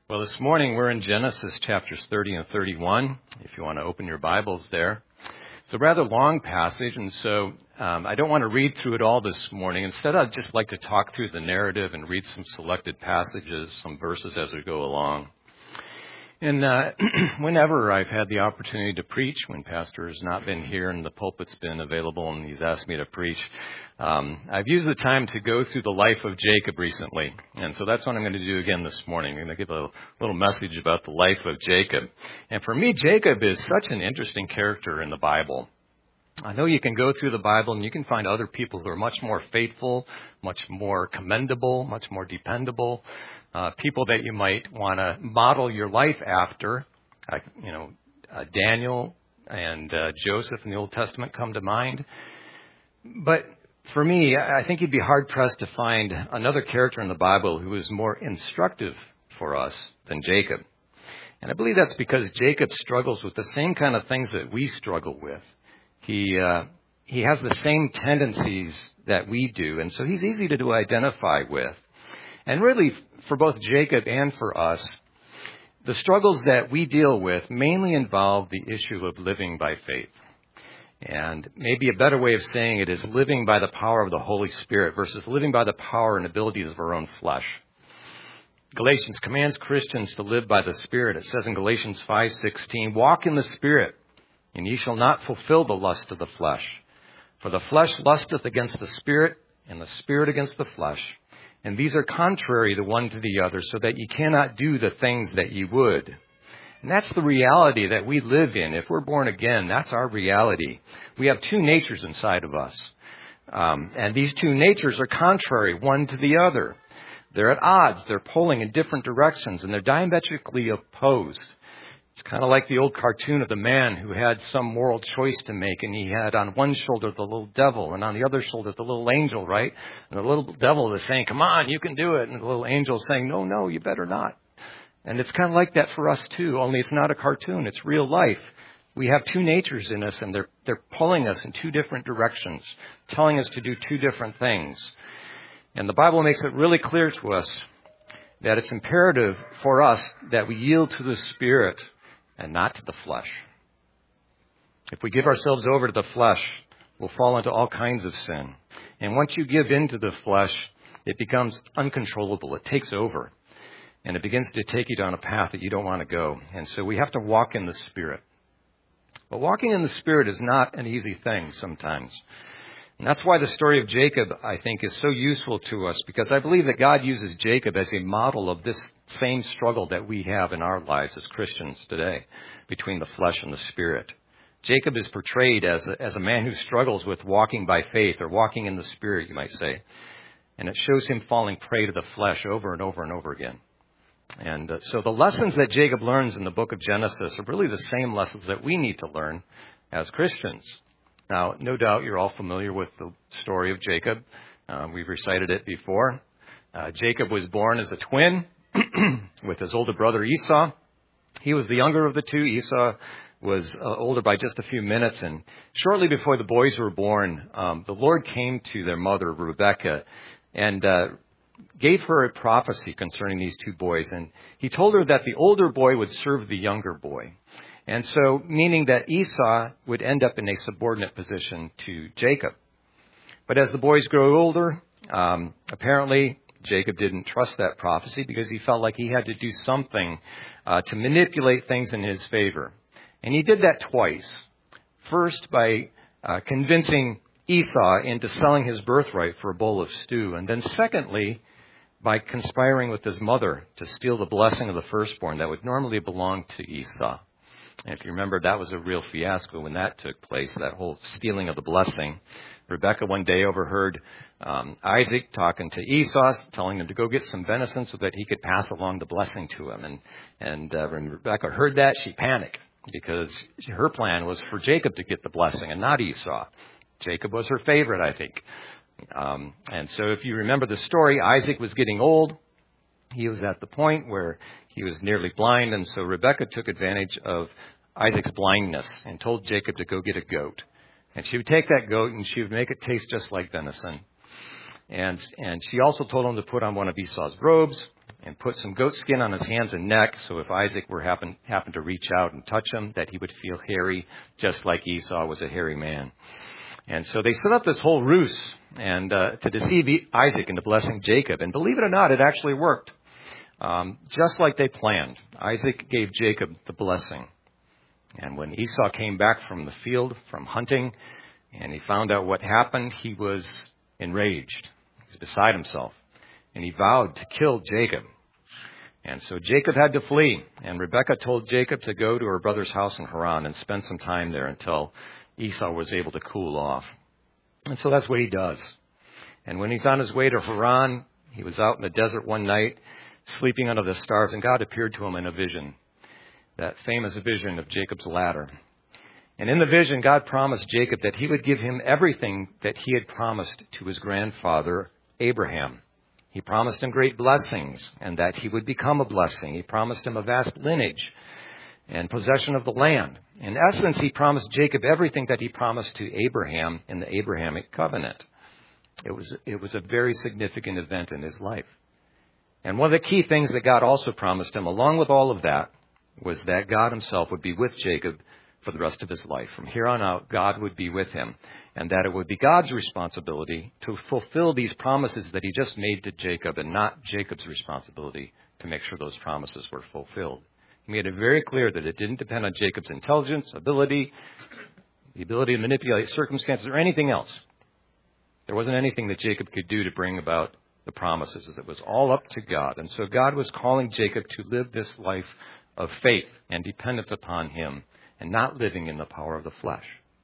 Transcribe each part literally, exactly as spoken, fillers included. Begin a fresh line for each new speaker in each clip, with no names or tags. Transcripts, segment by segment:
Well, this morning we're in Genesis chapters thirty and thirty-one, if you want to open your Bibles there. It's a rather long passage, and so um, I don't want to read through it all this morning. Instead, I'd just like to talk through the narrative and read some selected passages, some verses as we go along. And uh, whenever I've had the opportunity to preach, when Pastor has not been here and the pulpit's been available and he's asked me to preach, um, I've used the time to go through the life of Jacob recently. And so that's what I'm going to do again this morning. I'm going to give a little message about the life of Jacob. And for me, Jacob is such an interesting character in the Bible. I know you can go through the Bible and you can find other people who are much more faithful, much more commendable, much more dependable, uh, people that you might want to model your life after. Like, you know, uh, Daniel and uh, Joseph in the Old Testament come to mind. But for me, I think you'd be hard-pressed to find another character in the Bible who is more instructive for us than Jacob. And I believe that's because Jacob struggles with the same kind of things that we struggle with. He uh, he has the same tendencies that we do, and so he's easy to, to identify with. And really, for both Jacob and for us, the struggles that we deal with mainly involve the issue of living by faith. And maybe a better way of saying it is living by the power of the Holy Spirit versus living by the power and abilities of our own flesh. Galatians commands Christians to live by the Spirit. It says in Galatians five sixteen, "Walk in the Spirit, and ye shall not fulfill the lust of the flesh. For the flesh lusteth against the Spirit, and the Spirit against the flesh. And these are contrary the one to the other, so that ye cannot do the things that ye would." And that's the reality that we live in. If we're born again, that's our reality. We have two natures inside of us. Um, and these two natures are contrary one to the other. They're at odds. They're pulling in different directions, and they're diametrically opposed. It's kind of like the old cartoon of the man who had some moral choice to make, and he had on one shoulder the little devil, and on the other shoulder the little angel, right? And the little devil is saying, "Come on, you can do it." And the little angel is saying, "No, no, you better not." And it's kind of like that for us too, only it's not a cartoon, it's real life. We have two natures in us, and they're they're pulling us in two different directions, telling us to do two different things. And the Bible makes it really clear to us that it's imperative for us that we yield to the Spirit and not to the flesh. If we give ourselves over to the flesh, we'll fall into all kinds of sin. And once you give in to the flesh, it becomes uncontrollable. It takes over. And it begins to take you down a path that you don't want to go. And so we have to walk in the Spirit. But walking in the Spirit is not an easy thing sometimes. And that's why the story of Jacob, I think, is so useful to us, because I believe that God uses Jacob as a model of this same struggle that we have in our lives as Christians today between the flesh and the Spirit. Jacob is portrayed as a, as a man who struggles with walking by faith, or walking in the Spirit, you might say. And it shows him falling prey to the flesh over and over and over again. And uh, so the lessons that Jacob learns in the book of Genesis are really the same lessons that we need to learn as Christians. Now, no doubt you're all familiar with the story of Jacob. Uh, we've recited it before. Uh, Jacob was born as a twin with his older brother Esau. He was the younger of the two. Esau was uh, older by just a few minutes. And shortly before the boys were born, um, the Lord came to their mother, Rebekah, and uh, gave her a prophecy concerning these two boys. And he told her that the older boy would serve the younger boy. And so, meaning that Esau would end up in a subordinate position to Jacob. But as the boys grow older, um, apparently Jacob didn't trust that prophecy, because he felt like he had to do something uh, to manipulate things in his favor. And he did that twice. First, by uh, convincing Esau into selling his birthright for a bowl of stew. And then secondly, by conspiring with his mother to steal the blessing of the firstborn that would normally belong to Esau. And if you remember, that was a real fiasco when that took place, that whole stealing of the blessing. Rebekah one day overheard um, Isaac talking to Esau, telling him to go get some venison so that he could pass along the blessing to him. And, and uh, when Rebekah heard that, she panicked, because her plan was for Jacob to get the blessing and not Esau. Jacob was her favorite, I think. Um, and so if you remember the story, Isaac was getting old. He was at the point where he was nearly blind, and so Rebekah took advantage of Isaac's blindness and told Jacob to go get a goat. And she would take that goat and she would make it taste just like venison. And, and she also told him to put on one of Esau's robes and put some goat skin on his hands and neck, so if Isaac were happen, happened to reach out and touch him, that he would feel hairy, just like Esau was a hairy man. And so they set up this whole ruse and uh, to deceive Isaac into blessing Jacob. And believe it or not, it actually worked. Um, just like they planned. Isaac gave Jacob the blessing. And when Esau came back from the field, from hunting, and he found out what happened, he was enraged. He was beside himself. And he vowed to kill Jacob. And so Jacob had to flee. And Rebekah told Jacob to go to her brother's house in Haran and spend some time there until Esau was able to cool off. And so that's what he does. And when he's on his way to Haran, he was out in the desert one night, sleeping under the stars, and God appeared to him in a vision, that famous vision of Jacob's ladder. And in the vision, God promised Jacob that he would give him everything that he had promised to his grandfather, Abraham. He promised him great blessings and that he would become a blessing. He promised him a vast lineage and possession of the land. In essence, he promised Jacob everything that he promised to Abraham in the Abrahamic covenant. It was, it was a very significant event in his life. And one of the key things that God also promised him, along with all of that, was that God himself would be with Jacob for the rest of his life. From here on out, God would be with him, and that it would be God's responsibility to fulfill these promises that he just made to Jacob, and not Jacob's responsibility to make sure those promises were fulfilled. He made it very clear that it didn't depend on Jacob's intelligence, ability, the ability to manipulate circumstances, or anything else. There wasn't anything that Jacob could do to bring about the promises. It was all up to God. And so God was calling Jacob to live this life of faith and dependence upon him, and not living in the power of the flesh.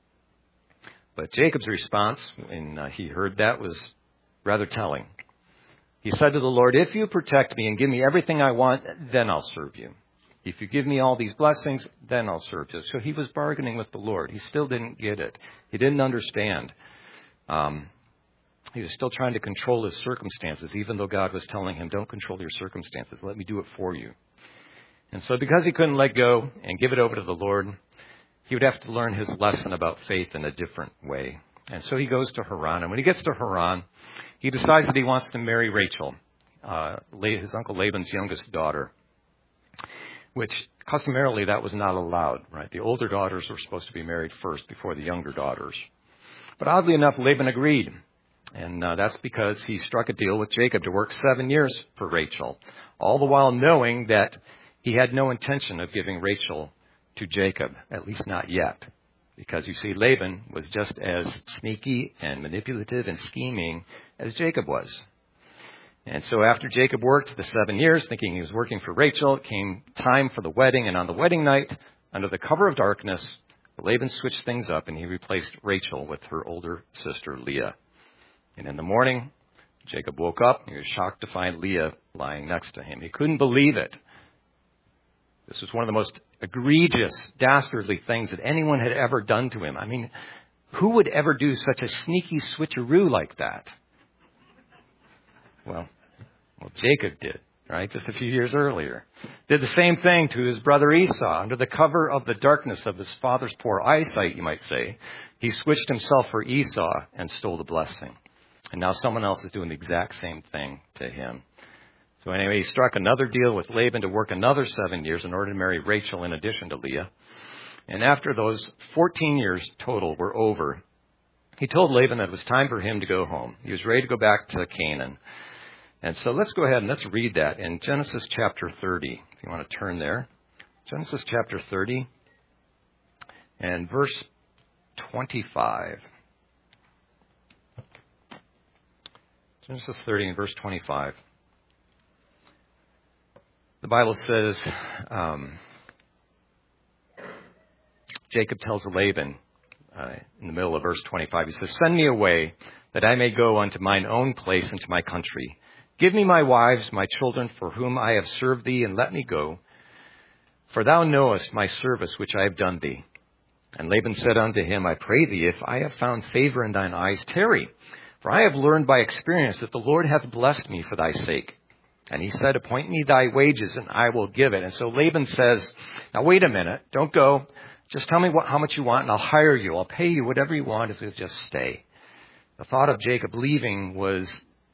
But Jacob's response when uh, he heard that was rather telling. He said to the Lord, "If you protect me and give me everything I want, then I'll serve you. If you give me all these blessings, then I'll serve you." So he was bargaining with the Lord. He still didn't get it. He didn't understand. Um, he was still trying to control his circumstances, even though God was telling him, "Don't control your circumstances. Let me do it for you." And so because he couldn't let go and give it over to the Lord, he would have to learn his lesson about faith in a different way. And so he goes to Haran. And when he gets to Haran, he decides that he wants to marry Rachel, uh, his uncle Laban's youngest daughter, which customarily that was not allowed, right? The older daughters were supposed to be married first before the younger daughters. But oddly enough, Laban agreed. And uh, that's because he struck a deal with Jacob to work seven years for Rachel, all the while knowing that he had no intention of giving Rachel to Jacob, at least not yet. Because you see, Laban was just as sneaky and manipulative and scheming as Jacob was. And so after Jacob worked the seven years, thinking he was working for Rachel, it came time for the wedding. And on the wedding night, under the cover of darkness, Laban switched things up and he replaced Rachel with her older sister, Leah. And in the morning, Jacob woke up and he was shocked to find Leah lying next to him. He couldn't believe it. This was one of the most egregious, dastardly things that anyone had ever done to him. I mean, who would ever do such a sneaky switcheroo like that? Well, well, Jacob did, right? Just a few years earlier. Did the same thing to his brother Esau. Under the cover of the darkness of his father's poor eyesight, you might say, he switched himself for Esau and stole the blessing. And now someone else is doing the exact same thing to him. So anyway, he struck another deal with Laban to work another seven years in order to marry Rachel in addition to Leah. And after those fourteen years total were over, he told Laban that it was time for him to go home. He was ready to go back to Canaan. And so let's go ahead and let's read that in Genesis chapter thirty, if you want to turn there. Genesis chapter thirty and verse twenty-five. Genesis thirty and verse twenty-five. The Bible says, um, Jacob tells Laban, uh, in the middle of verse twenty-five, he says, "Send me away, that I may go unto mine own place and to my country. Give me my wives, my children, for whom I have served thee, and let me go. For thou knowest my service which I have done thee." And Laban said unto him, "I pray thee, if I have found favor in thine eyes, tarry. For I have learned by experience that the Lord hath blessed me for thy sake." And he said, "Appoint me thy wages, and I will give it." And so Laban says, "Now wait a minute, don't go. Just tell me what, how much you want, and I'll hire you. I'll pay you whatever you want if you'll just stay." The thought of Jacob leaving was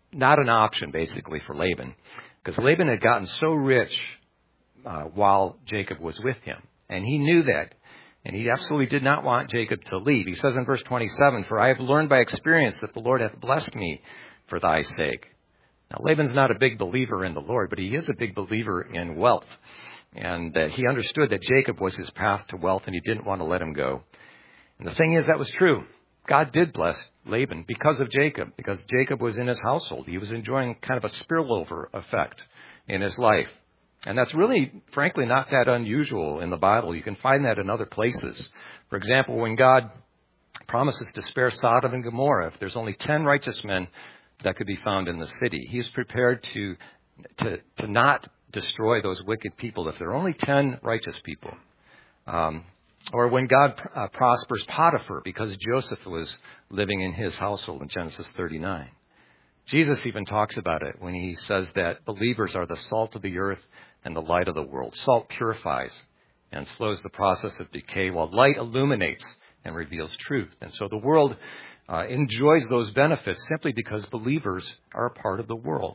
not an option, basically, for Laban, because Laban had gotten so rich uh, while Jacob was with him, and he knew that, and he absolutely did not want Jacob to leave. He says in verse twenty-seven, "For I have learned by experience that the Lord hath blessed me for thy sake." Now, Laban's not a big believer in the Lord, but he is a big believer in wealth, and uh, he understood that Jacob was his path to wealth, and he didn't want to let him go. And the thing is, that was true. God did bless Laban because of Jacob, because Jacob was in his household. He was enjoying kind of a spillover effect in his life. And that's really, frankly, not that unusual in the Bible. You can find that in other places. For example, when God promises to spare Sodom and Gomorrah, if there's only ten righteous men that could be found in the city, he's prepared to, to, to not destroy those wicked people if there are only ten righteous people. Um, Or when God uh, prospers Potiphar because Joseph was living in his household in Genesis thirty-nine. Jesus even talks about it when he says that believers are the salt of the earth and the light of the world. Salt purifies and slows the process of decay, while light illuminates and reveals truth. And so the world uh, enjoys those benefits simply because believers are a part of the world.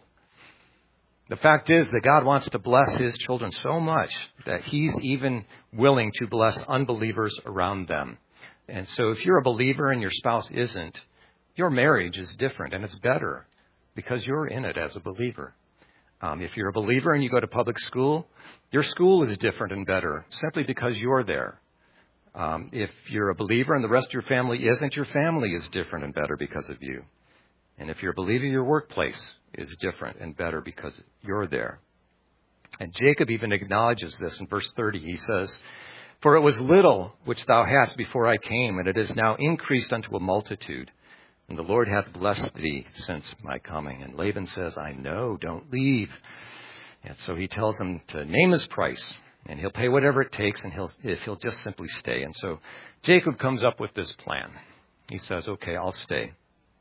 The fact is that God wants to bless his children so much that he's even willing to bless unbelievers around them. And so if you're a believer and your spouse isn't, your marriage is different, and it's better because you're in it as a believer. Um, if you're a believer and you go to public school, your school is different and better simply because you're there. Um, if you're a believer and the rest of your family isn't, your family is different and better because of you. And if you're a believer, your workplace is different and better because you're there. And Jacob even acknowledges this in verse thirty. He says, "For it was little which thou hadst before I came, and it is now increased unto a multitude. And the Lord hath blessed thee since my coming." And Laban says, "I know, don't leave." And so he tells him to name his price, and he'll pay whatever it takes, and he'll if he'll just simply stay. And so Jacob comes up with this plan. He says, "Okay, I'll stay.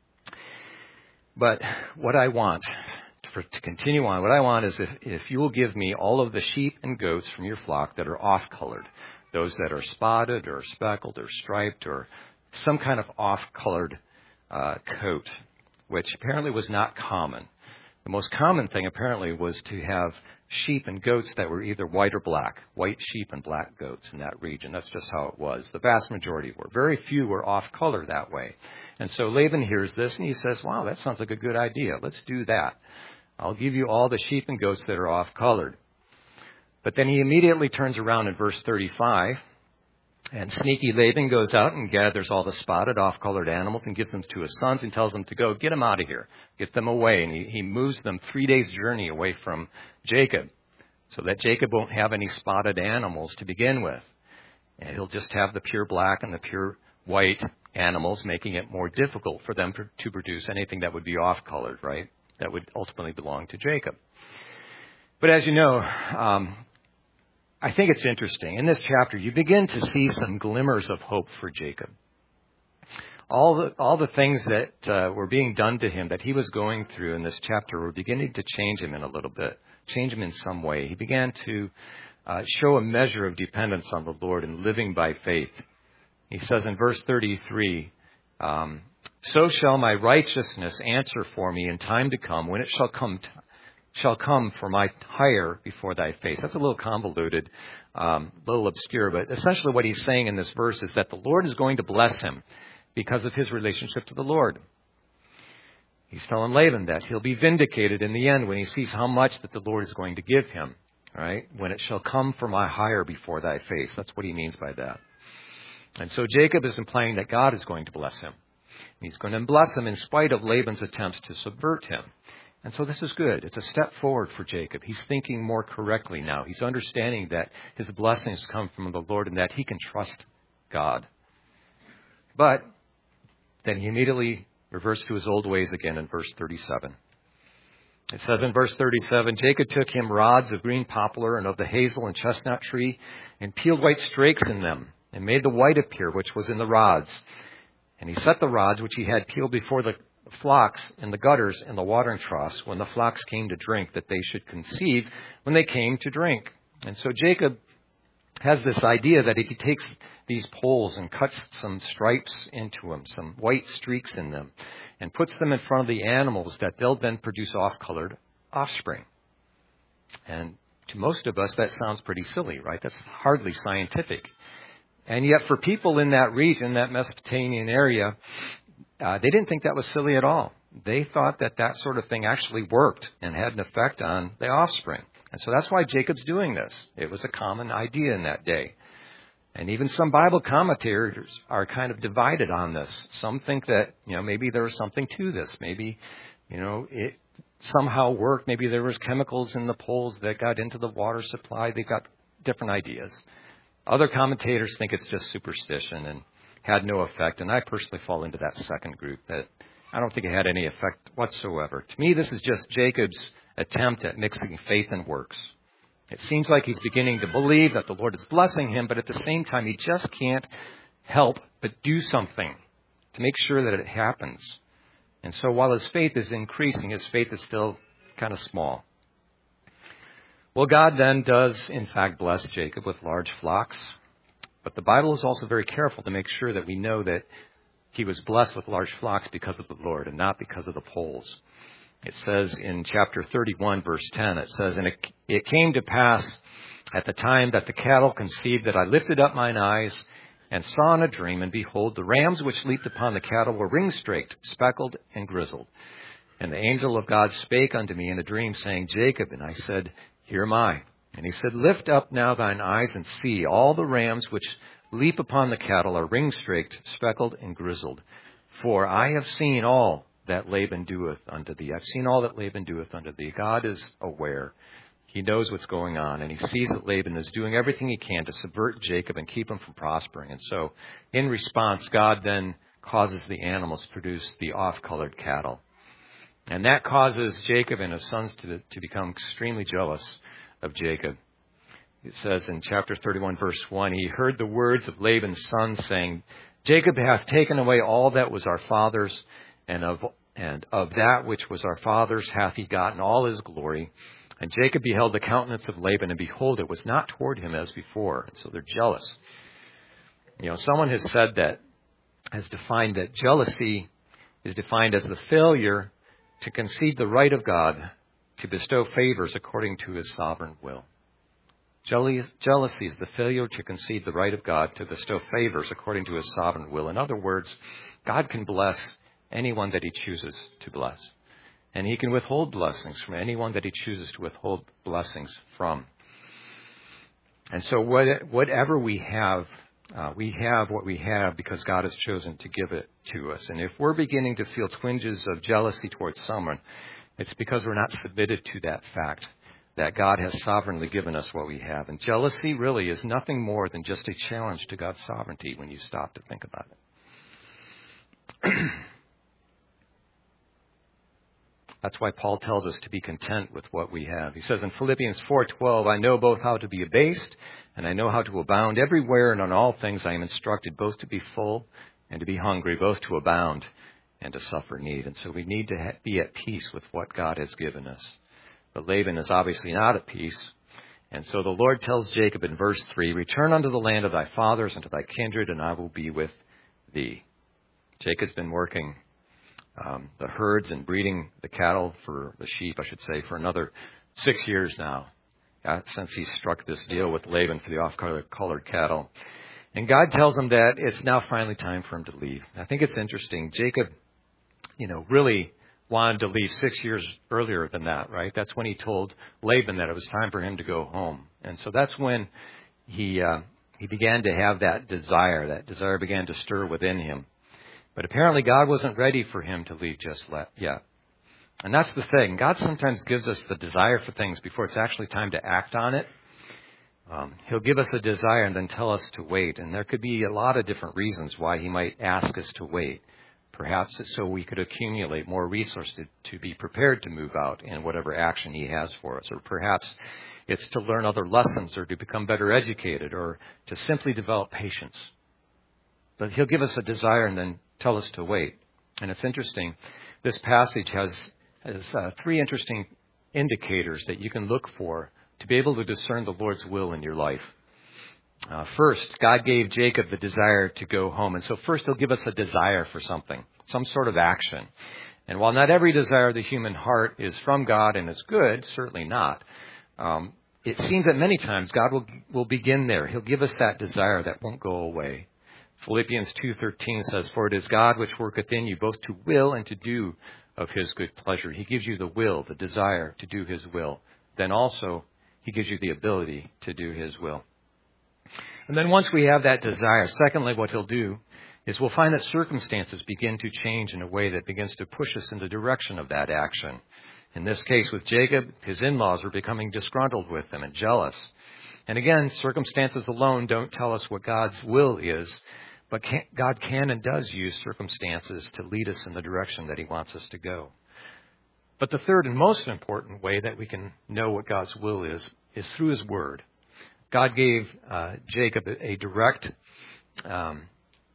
But what I want, for, to continue on, what I want is if, if you will give me all of the sheep and goats from your flock that are off-colored, those that are spotted or speckled or striped or some kind of off-colored uh, coat, which apparently was not common. The most common thing apparently was to have sheep and goats that were either white or black, white sheep and black goats in that region. That's just how it was. The vast majority were. Very few were off-color that way. And so Laban hears this and he says, "Wow, that sounds like a good idea. Let's do that. I'll give you all the sheep and goats that are off-colored." But then he immediately turns around in verse thirty-five, and sneaky Laban goes out and gathers all the spotted off-colored animals and gives them to his sons and tells them to go get them out of here, get them away. And he, he moves them three days' journey away from Jacob so that Jacob won't have any spotted animals to begin with. And he'll just have the pure black and the pure white animals, making it more difficult for them to produce anything that would be off-colored, right? That would ultimately belong to Jacob. But as you know, um, I think it's interesting. In this chapter, you begin to see some glimmers of hope for Jacob. All the, all the things that uh, were being done to him that he was going through in this chapter were beginning to change him in a little bit, change him in some way. He began to uh, show a measure of dependence on the Lord and living by faith. He says in verse thirty-three, um, "So shall my righteousness answer for me in time to come, when it shall come t- shall come for my hire before thy face." That's a little convoluted, um, a little obscure, but essentially what he's saying in this verse is that the Lord is going to bless him because of his relationship to the Lord. He's telling Laban that he'll be vindicated in the end when he sees how much that the Lord is going to give him, right? "When it shall come for my hire before thy face." That's what he means by that. And so Jacob is implying that God is going to bless him. He's going to bless him in spite of Laban's attempts to subvert him. And so this is good. It's a step forward for Jacob. He's thinking more correctly now. He's understanding that his blessings come from the Lord and that he can trust God. But then he immediately reverts to his old ways again in verse thirty-seven. It says in verse thirty-seven, "Jacob took him rods of green poplar and of the hazel and chestnut tree and peeled white strakes in them, and made the white appear which was in the rods. And he set the rods which he had peeled before the flocks in the gutters and the watering troughs when the flocks came to drink, that they should conceive when they came to drink." And so Jacob has this idea that if he takes these poles and cuts some stripes into them, some white streaks in them, and puts them in front of the animals, that they'll then produce off-colored offspring. And to most of us, that sounds pretty silly, right? That's hardly scientific. And yet for people in that region, that Mesopotamian area, uh, they didn't think that was silly at all. They thought that that sort of thing actually worked and had an effect on the offspring. And so that's why Jacob's doing this. It was a common idea in that day. And even some Bible commentators are kind of divided on this. Some think that, you know, maybe there was something to this. Maybe, you know, it somehow worked. Maybe there was chemicals in the poles that got into the water supply. They've got different ideas. Other commentators think it's just superstition and had no effect. And I personally fall into that second group, that I don't think it had any effect whatsoever. To me, this is just Jacob's attempt at mixing faith and works. It seems like he's beginning to believe that the Lord is blessing him, but at the same time, he just can't help but do something to make sure that it happens. And so while his faith is increasing, his faith is still kind of small. Well, God then does, in fact, bless Jacob with large flocks. But the Bible is also very careful to make sure that we know that he was blessed with large flocks because of the Lord and not because of the poles. It says in chapter thirty-one, verse ten, it says, "And it, it came to pass at the time that the cattle conceived that I lifted up mine eyes and saw in a dream, and behold, the rams which leaped upon the cattle were ring-straked, speckled, and grizzled. And the angel of God spake unto me in a dream, saying, Jacob. And I said, Here am I. And he said, Lift up now thine eyes and see, all the rams which leap upon the cattle are ring-straked, speckled, and grizzled. For I have seen all that Laban doeth unto thee. I've seen all that Laban doeth unto thee." God is aware. He knows what's going on, and he sees that Laban is doing everything he can to subvert Jacob and keep him from prospering. And so, in response, God then causes the animals to produce the off-colored cattle. And that causes Jacob and his sons to, to become extremely jealous of Jacob. It says in chapter thirty-one, verse one, "He heard the words of Laban's sons, saying, Jacob hath taken away all that was our father's, and of and of that which was our father's hath he gotten all his glory. And Jacob beheld the countenance of Laban, and behold, it was not toward him as before." And so they're jealous. You know, someone has said that, has defined that jealousy is defined as the failure to concede the right of God to bestow favors according to his sovereign will. Jealousy is the failure to concede the right of God to bestow favors according to his sovereign will. In other words, God can bless anyone that he chooses to bless. And he can withhold blessings from anyone that he chooses to withhold blessings from. And so whatever we have, uh, we have what we have because God has chosen to give it to us. And if we're beginning to feel twinges of jealousy towards someone, it's because we're not submitted to that fact that God has sovereignly given us what we have. And jealousy really is nothing more than just a challenge to God's sovereignty when you stop to think about it. That's why Paul tells us to be content with what we have. He says in Philippians four twelve, "I know both how to be abased, and I know how to abound. Everywhere and on all things I am instructed, both to be full and to be hungry, both to abound and to suffer need." And so we need to ha- be at peace with what God has given us. But Laban is obviously not at peace. And so the Lord tells Jacob in verse three, "Return unto the land of thy fathers and to thy kindred, and I will be with thee." Jacob's been working Um, the herds and breeding the cattle, for the sheep, I should say, for another six years now, uh, since he struck this deal with Laban for the off-colored cattle. And God tells him that it's now finally time for him to leave. I think it's interesting. Jacob, you know, really wanted to leave six years earlier than that, right? That's when he told Laban that it was time for him to go home. And so that's when he uh, he began to have that desire. That desire began to stir within him. But apparently God wasn't ready for him to leave just yet. And that's the thing. God sometimes gives us the desire for things before it's actually time to act on it. Um, he'll give us a desire and then tell us to wait. And there could be a lot of different reasons why he might ask us to wait. Perhaps it's so we could accumulate more resources to, to be prepared to move out in whatever action he has for us. Or perhaps it's to learn other lessons or to become better educated or to simply develop patience. But he'll give us a desire and then tell us to wait. And it's interesting. This passage has, has uh, three interesting indicators that you can look for to be able to discern the Lord's will in your life. Uh, first, God gave Jacob the desire to go home. And so first he'll give us a desire for something, some sort of action. And while not every desire of the human heart is from God and is good, certainly not, um, it seems that many times God will, will begin there. He'll give us that desire that won't go away. Philippians two thirteen says, "For it is God which worketh in you both to will and to do of his good pleasure." He gives you the will, the desire to do his will. Then also, he gives you the ability to do his will. And then once we have that desire, secondly, what he'll do is we'll find that circumstances begin to change in a way that begins to push us in the direction of that action. In this case with Jacob, his in-laws were becoming disgruntled with him and jealous. And again, circumstances alone don't tell us what God's will is, but can, God can and does use circumstances to lead us in the direction that he wants us to go. But the third and most important way that we can know what God's will is, is through his word. God gave uh, Jacob a direct um,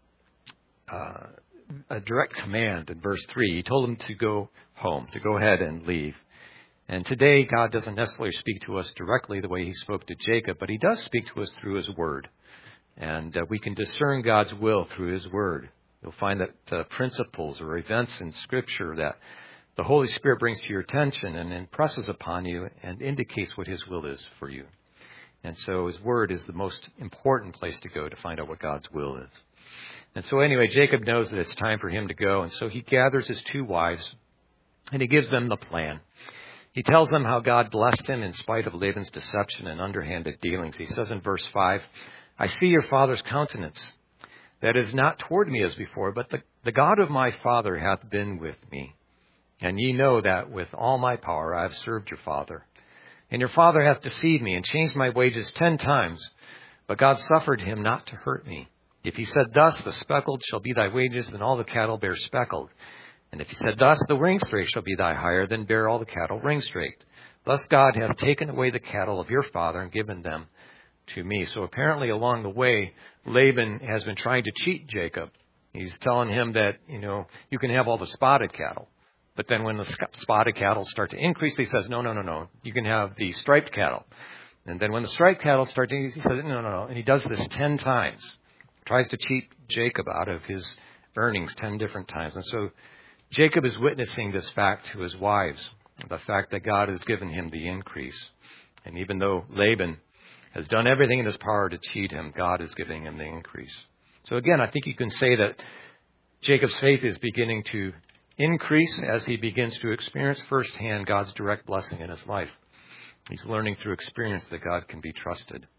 uh, a direct command in verse three. He told him to go home, to go ahead and leave. And today, God doesn't necessarily speak to us directly the way he spoke to Jacob, but he does speak to us through his word. And uh, we can discern God's will through his word. You'll find that uh, principles or events in Scripture that the Holy Spirit brings to your attention and impresses upon you and indicates what his will is for you. And so his word is the most important place to go to find out what God's will is. And so anyway, Jacob knows that it's time for him to go. And so he gathers his two wives and he gives them the plan. He tells them how God blessed him in spite of Laban's deception and underhanded dealings. He says in verse five, "I see your father's countenance, that is not toward me as before, but the, the God of my father hath been with me. And ye know that with all my power I have served your father. And your father hath deceived me and changed my wages ten times, but God suffered him not to hurt me. If he said thus, the speckled shall be thy wages, then all the cattle bear speckled. And if he said thus, the ringstraked shall be thy hire, then bear all the cattle ringstraked. Thus God hath taken away the cattle of your father and given them to me." So apparently along the way, Laban has been trying to cheat Jacob. He's telling him that, you know, you can have all the spotted cattle. But then when the spotted cattle start to increase, he says, no, no, no, no, you can have the striped cattle. And then when the striped cattle start to increase, he says, no, no, no. And he does this ten times. Tries to cheat Jacob out of his earnings ten different times. And so Jacob is witnessing this fact to his wives, the fact that God has given him the increase. And even though Laban has done everything in his power to cheat him, God is giving him the increase. So again, I think you can say that Jacob's faith is beginning to increase as he begins to experience firsthand God's direct blessing in his life. He's learning through experience that God can be trusted.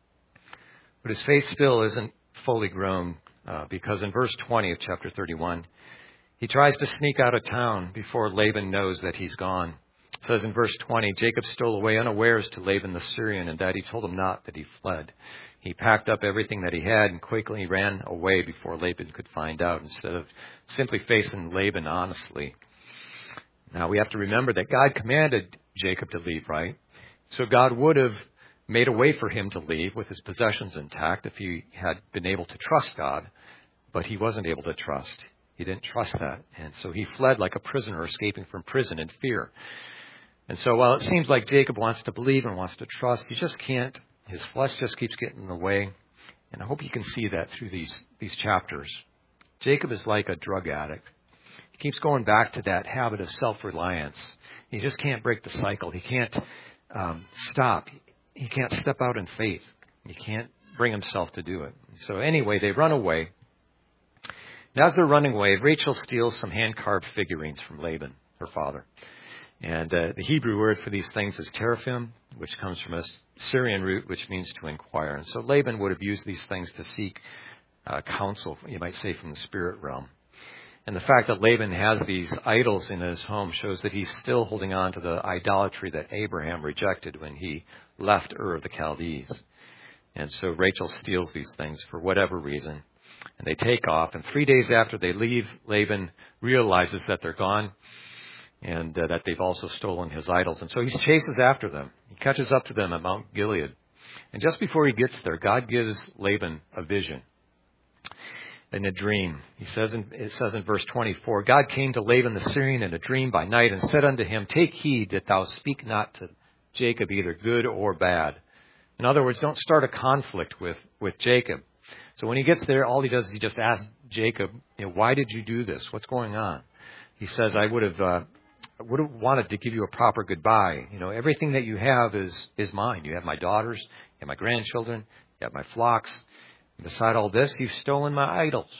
But his faith still isn't fully grown uh, because in verse twenty of chapter thirty-one, he tries to sneak out of town before Laban knows that he's gone. It says in verse twenty, "Jacob stole away unawares to Laban the Syrian, and that he told him not that he fled. He packed up everything that he had and quickly ran away before Laban could find out," instead of simply facing Laban honestly. Now we have to remember that God commanded Jacob to leave, right? So God would have made a way for him to leave with his possessions intact if he had been able to trust God, but he wasn't able to trust. He didn't trust that. And so he fled like a prisoner escaping from prison in fear. And so while it seems like Jacob wants to believe and wants to trust, he just can't. His flesh just keeps getting in the way. And I hope you can see that through these, these chapters. Jacob is like a drug addict. He keeps going back to that habit of self-reliance. He just can't break the cycle. He can't um, stop. He can't step out in faith. He can't bring himself to do it. So anyway, they run away. And as they're running away, Rachel steals some hand-carved figurines from Laban, her father. And uh, the Hebrew word for these things is teraphim, which comes from a Syrian root, which means to inquire. And so Laban would have used these things to seek uh, counsel, you might say, from the spirit realm. And the fact that Laban has these idols in his home shows that he's still holding on to the idolatry that Abraham rejected when he left Ur of the Chaldees. And so Rachel steals these things for whatever reason. And they take off. And three days after they leave, Laban realizes that they're gone and uh, that they've also stolen his idols. And so he chases after them. He catches up to them at Mount Gilead. And just before he gets there, God gives Laban a vision. In a dream. He says in, it says in verse twenty-four, "God came to Laban the Syrian in a dream by night and said unto him, Take heed that thou speak not to Jacob either good or bad. In other words, don't start a conflict with, with Jacob. So when he gets there, all he does is he just asks Jacob, you know, why did you do this? What's going on? He says, I would have, uh, would have wanted to give you a proper goodbye. You know, everything that you have is, is mine. You have my daughters, you have my grandchildren, you have my flocks. And beside all this, you've stolen my idols.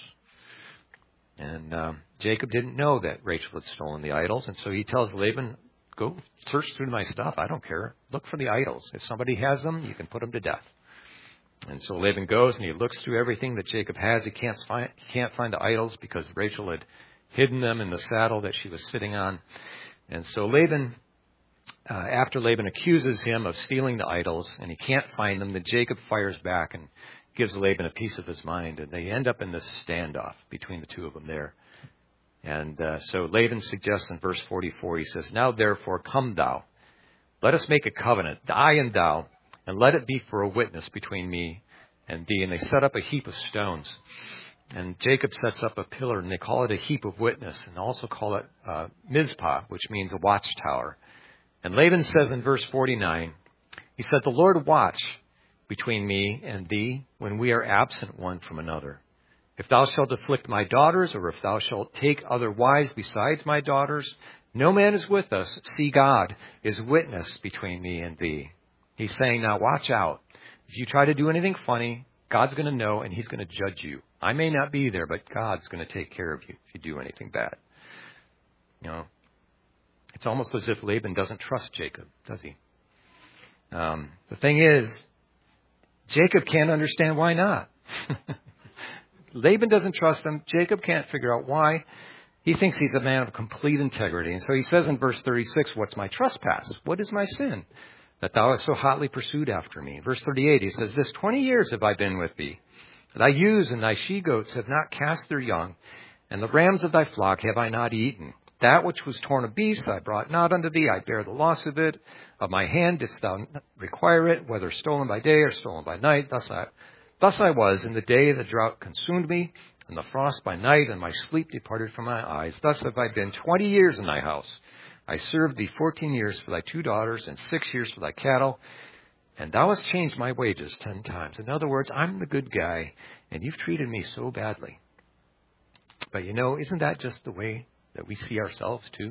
And um, Jacob didn't know that Rachel had stolen the idols. And so he tells Laban, go search through my stuff. I don't care. Look for the idols. If somebody has them, you can put them to death. And so Laban goes and he looks through everything that Jacob has. He can't find, he can't find the idols because Rachel had hidden them in the saddle that she was sitting on. And so Laban, uh, after Laban accuses him of stealing the idols and he can't find them, then Jacob fires back and gives Laban a piece of his mind. And they end up in this standoff between the two of them there. And uh, so Laban suggests in verse forty-four, he says, now therefore come thou, let us make a covenant, I and thou, and let it be for a witness between me and thee. And they set up a heap of stones. And Jacob sets up a pillar, and they call it a heap of witness, and also call it uh, Mizpah, which means a watchtower. And Laban says in verse forty-nine, he said, the Lord watch between me and thee when we are absent one from another. If thou shalt afflict my daughters, or if thou shalt take other wives besides my daughters, no man is with us. See, God is witness between me and thee. He's saying, now watch out. If you try to do anything funny, God's going to know and he's going to judge you. I may not be there, but God's going to take care of you if you do anything bad. You know, it's almost as if Laban doesn't trust Jacob, does he? Um, the thing is, Jacob can't understand why not. Laban doesn't trust him. Jacob can't figure out why. He thinks he's a man of complete integrity. And so he says in verse thirty-six, what's my trespass? What is my sin? That thou hast so hotly pursued after me. Verse thirty-eight, he says, this twenty years have I been with thee. Thy ewes and thy she-goats have not cast their young, and the rams of thy flock have I not eaten. That which was torn of beasts I brought not unto thee. I bear the loss of it. Of my hand didst thou require it, whether stolen by day or stolen by night. Thus I, thus I was in the day the drought consumed me, and the frost by night, and my sleep departed from my eyes. Thus have I been twenty years in thy house. I served thee fourteen years for thy two daughters, and six years for thy cattle. And thou hast changed my wages ten times. In other words, I'm the good guy, and you've treated me so badly. But you know, isn't that just the way that we see ourselves too?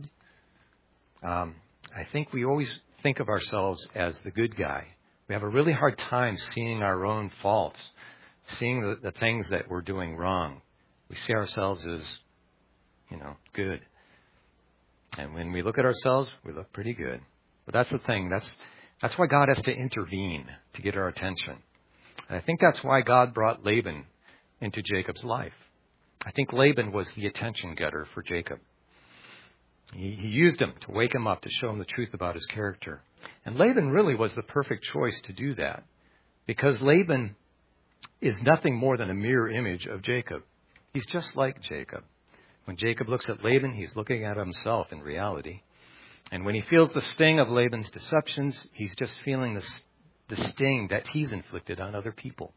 Um, I think we always think of ourselves as the good guy. We have a really hard time seeing our own faults, seeing the, the things that we're doing wrong. We see ourselves as, you know, good. And when we look at ourselves, we look pretty good. But that's the thing. That's that's why God has to intervene to get our attention. And I think that's why God brought Laban into Jacob's life. I think Laban was the attention getter for Jacob. He, he used him to wake him up, to show him the truth about his character. And Laban really was the perfect choice to do that, because Laban is nothing more than a mirror image of Jacob. He's just like Jacob. When Jacob looks at Laban, he's looking at himself in reality. And when he feels the sting of Laban's deceptions, he's just feeling the, the sting that he's inflicted on other people.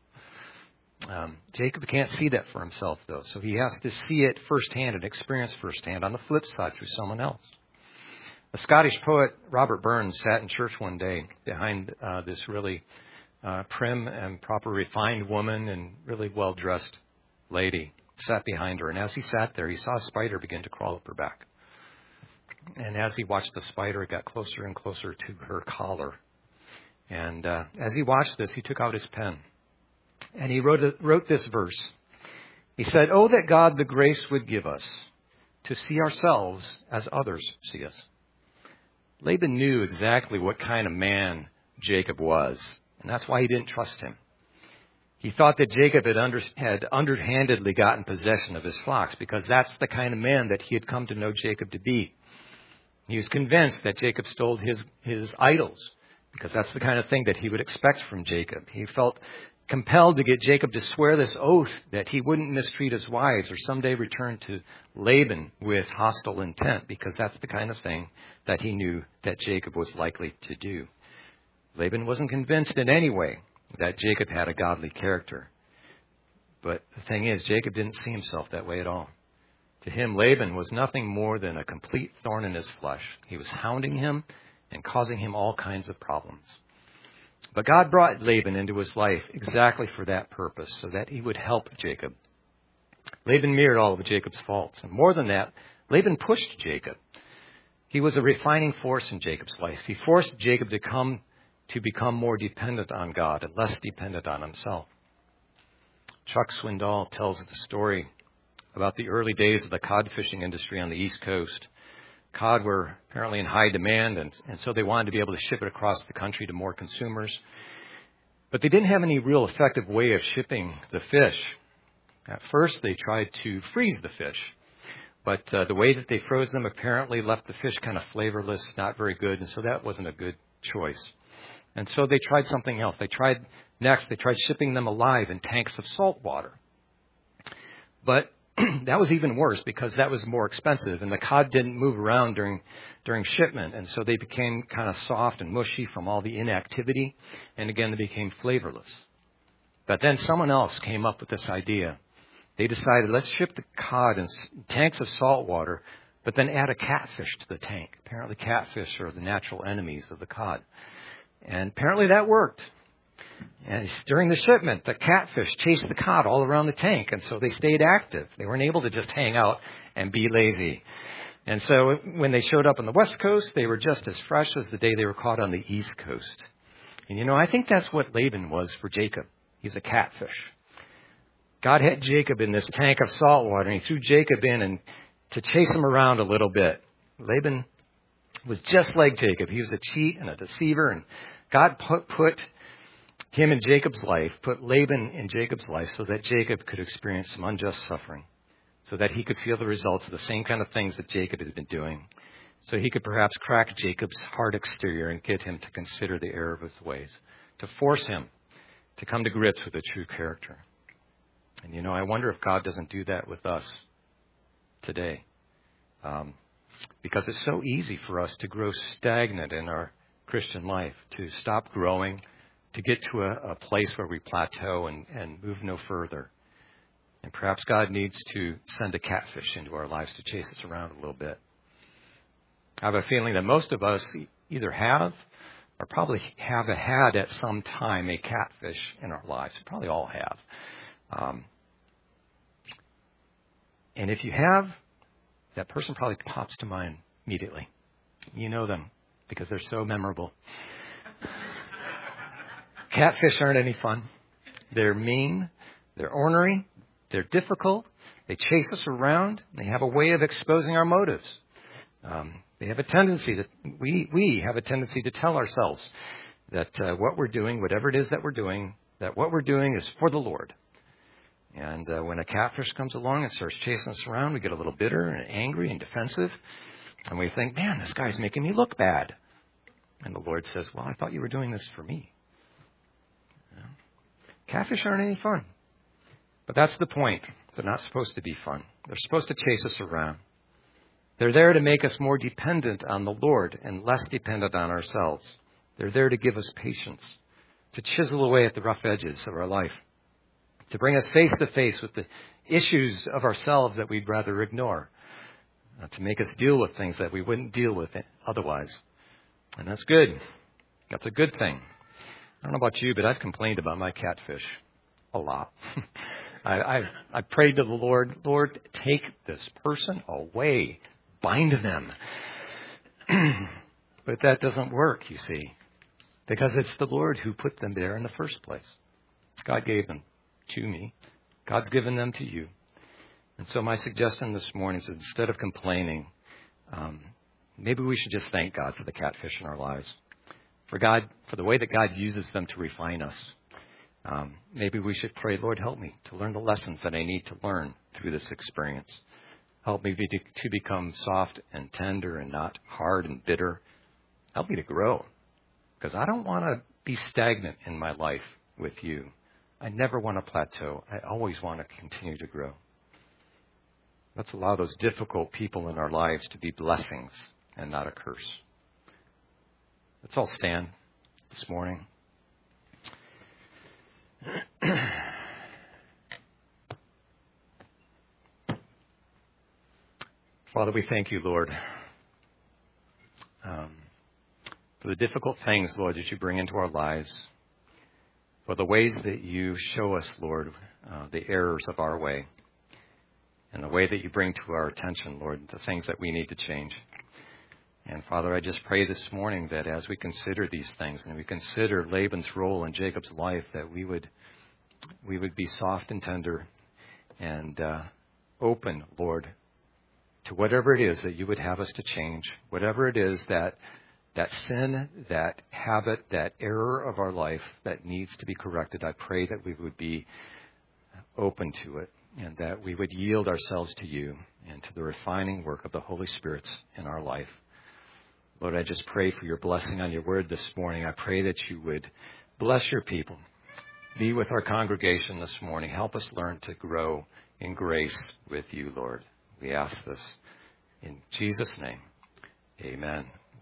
Um, Jacob can't see that for himself, though, so he has to see it firsthand and experience firsthand on the flip side through someone else. The Scottish poet Robert Burns sat in church one day behind uh, this really uh, prim and proper refined woman and really well-dressed lady. Sat behind her, and as he sat there, he saw a spider begin to crawl up her back. And as he watched the spider, it got closer and closer to her collar. And uh, as he watched this, he took out his pen, and he wrote, a, wrote this verse. He said, "Oh, that God the grace would give us to see ourselves as others see us." Laban knew exactly what kind of man Jacob was, and that's why he didn't trust him. He thought that Jacob had, under, had underhandedly gotten possession of his flocks, because that's the kind of man that he had come to know Jacob to be. He was convinced that Jacob stole his, his idols, because that's the kind of thing that he would expect from Jacob. He felt compelled to get Jacob to swear this oath that he wouldn't mistreat his wives or someday return to Laban with hostile intent, because that's the kind of thing that he knew that Jacob was likely to do. Laban wasn't convinced in any way that Jacob had a godly character. But the thing is, Jacob didn't see himself that way at all. To him, Laban was nothing more than a complete thorn in his flesh. He was hounding him and causing him all kinds of problems. But God brought Laban into his life exactly for that purpose, so that he would help Jacob. Laban mirrored all of Jacob's faults. And more than that, Laban pushed Jacob. He was a refining force in Jacob's life. He forced Jacob to come to become more dependent on God and less dependent on himself. Chuck Swindoll tells the story about the early days of the cod fishing industry on the East Coast. Cod were apparently in high demand, and, and so they wanted to be able to ship it across the country to more consumers. But they didn't have any real effective way of shipping the fish. At first, they tried to freeze the fish. But uh, the way that they froze them apparently left the fish kind of flavorless, not very good, and so that wasn't a good choice. And so they tried something else. They tried next, they tried shipping them alive in tanks of salt water. But that was even worse because that was more expensive, and the cod didn't move around during during shipment, and so they became kind of soft and mushy from all the inactivity, and again, they became flavorless. But then someone else came up with this idea. They decided, let's ship the cod in tanks of salt water, but then add a catfish to the tank. Apparently catfish are the natural enemies of the cod. And apparently that worked. And during the shipment, the catfish chased the cod all around the tank, and so they stayed active. They weren't able to just hang out and be lazy. And so when they showed up on the West Coast, they were just as fresh as the day they were caught on the East Coast. And you know, I think that's what Laban was for Jacob. He's a catfish. God had Jacob in this tank of salt water, and he threw Jacob in and to chase him around a little bit. Laban was just like Jacob. He was a cheat and a deceiver, and God put, put him in Jacob's life, put Laban in Jacob's life so that Jacob could experience some unjust suffering, so that he could feel the results of the same kind of things that Jacob had been doing, so he could perhaps crack Jacob's hard exterior and get him to consider the error of his ways, to force him to come to grips with the true character. And, you know, I wonder if God doesn't do that with us today. Um, because it's so easy for us to grow stagnant in our Christian life, to stop growing, to get to a, a place where we plateau and, and move no further. And perhaps God needs to send a catfish into our lives to chase us around a little bit. I have a feeling that most of us either have or probably have had at some time a catfish in our lives. We probably all have. Um, and if you have, that person probably pops to mind immediately. You know them because they're so memorable. Catfish aren't any fun. They're mean. They're ornery. They're difficult. They chase us around. They have a way of exposing our motives. Um, they have a tendency to, we, we have a tendency to tell ourselves that uh, what we're doing, whatever it is that we're doing, that what we're doing is for the Lord. And uh, when a catfish comes along and starts chasing us around, we get a little bitter and angry and defensive. And we think, man, this guy's making me look bad. And the Lord says, well, I thought you were doing this for me. Yeah. Catfish aren't any fun. But that's the point. They're not supposed to be fun. They're supposed to chase us around. They're there to make us more dependent on the Lord and less dependent on ourselves. They're there to give us patience, to chisel away at the rough edges of our life, to bring us face to face with the issues of ourselves that we'd rather ignore, uh, to make us deal with things that we wouldn't deal with otherwise. And that's good. That's a good thing. I don't know about you, but I've complained about my catfish a lot. I, I, I prayed to the Lord, Lord, take this person away. Bind them. But that doesn't work, you see, because it's the Lord who put them there in the first place. God gave them to me. God's given them to you. And so my suggestion this morning is instead of complaining, um, maybe we should just thank God for the catfish in our lives, for God, for the way that God uses them to refine us. Um, maybe we should pray, Lord, help me to learn the lessons that I need to learn through this experience. Help me be to, to become soft and tender and not hard and bitter. Help me to grow, because I don't want to be stagnant in my life with you. I never want to plateau. I always want to continue to grow. Let's allow those difficult people in our lives to be blessings and not a curse. Let's all stand this morning. Father, we thank you, Lord, um, for the difficult things, Lord, that you bring into our lives, for the ways that you show us, Lord, uh, the errors of our way, and the way that you bring to our attention, Lord, the things that we need to change. And Father, I just pray this morning that as we consider these things and we consider Laban's role in Jacob's life, that we would we would be soft and tender and uh, open, Lord, to whatever it is that you would have us to change, whatever it is that that sin, that habit, that error of our life that needs to be corrected. I pray that we would be open to it and that we would yield ourselves to you and to the refining work of the Holy Spirit in our life. Lord, I just pray for your blessing on your word this morning. I pray that you would bless your people. Be with our congregation this morning. Help us learn to grow in grace with you, Lord. We ask this in Jesus' name. Amen.